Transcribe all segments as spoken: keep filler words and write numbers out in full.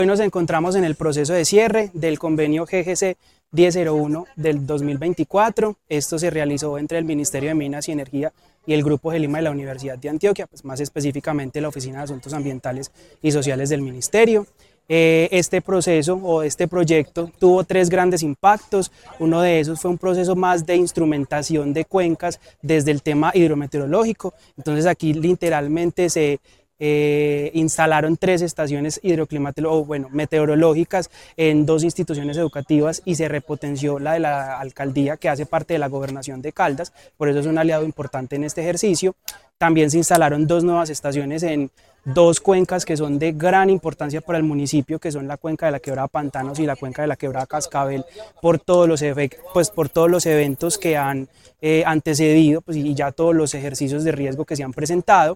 Hoy nos encontramos en el proceso de cierre del convenio G G C diez cero uno del dos mil veinticuatro. Esto se realizó entre el Ministerio de Minas y Energía y el Grupo Gelima de la Universidad de Antioquia, pues más específicamente la Oficina de Asuntos Ambientales y Sociales del Ministerio. Eh, este proceso o este proyecto tuvo tres grandes impactos. Uno de esos fue un proceso más de instrumentación de cuencas desde el tema hidrometeorológico. Entonces aquí literalmente se Eh, instalaron tres estaciones hidroclimatológicas, o bueno, meteorológicas en dos instituciones educativas y se repotenció la de la alcaldía que hace parte de la gobernación de Caldas, por eso es un aliado importante en este ejercicio. También se instalaron dos nuevas estaciones en dos cuencas que son de gran importancia para el municipio, que son la cuenca de la quebrada Pantanos y la cuenca de la quebrada Cascabel, por todos los, pues, por todos los eventos que han eh, antecedido, pues, y ya todos los ejercicios de riesgo que se han presentado.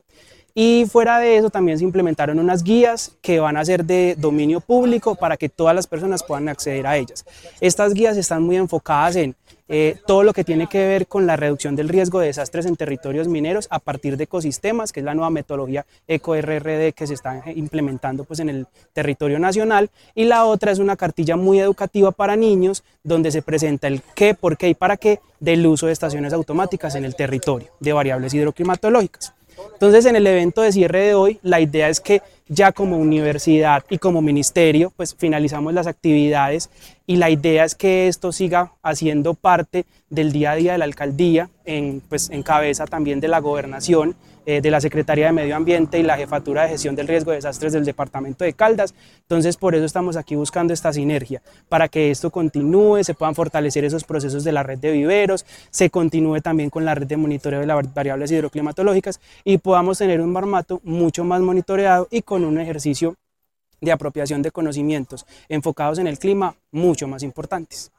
Y fuera de eso también se implementaron unas guías que van a ser de dominio público para que todas las personas puedan acceder a ellas. Estas guías están muy enfocadas en eh, todo lo que tiene que ver con la reducción del riesgo de desastres en territorios mineros a partir de ecosistemas, que es la nueva metodología Eco R R D que se está implementando pues, en el territorio nacional. Y la otra es una cartilla muy educativa para niños donde se presenta el qué, por qué y para qué del uso de estaciones automáticas en el territorio de variables hidroclimatológicas. Entonces, en el evento de cierre de hoy, la idea es que ya como universidad y como ministerio, pues finalizamos las actividades y la idea es que esto siga haciendo parte del día a día de la alcaldía, en, pues, en cabeza también de la gobernación, eh, de la Secretaría de Medio Ambiente y la Jefatura de Gestión del Riesgo de Desastres del Departamento de Caldas. Entonces, por eso estamos aquí buscando esta sinergia, para que esto continúe, se puedan fortalecer esos procesos de la red de viveros, se continúe también con la red de monitoreo de las variables hidroclimatológicas y podamos tener un Marmato mucho más monitoreado y con un ejercicio de apropiación de conocimientos enfocados en el clima mucho más importantes.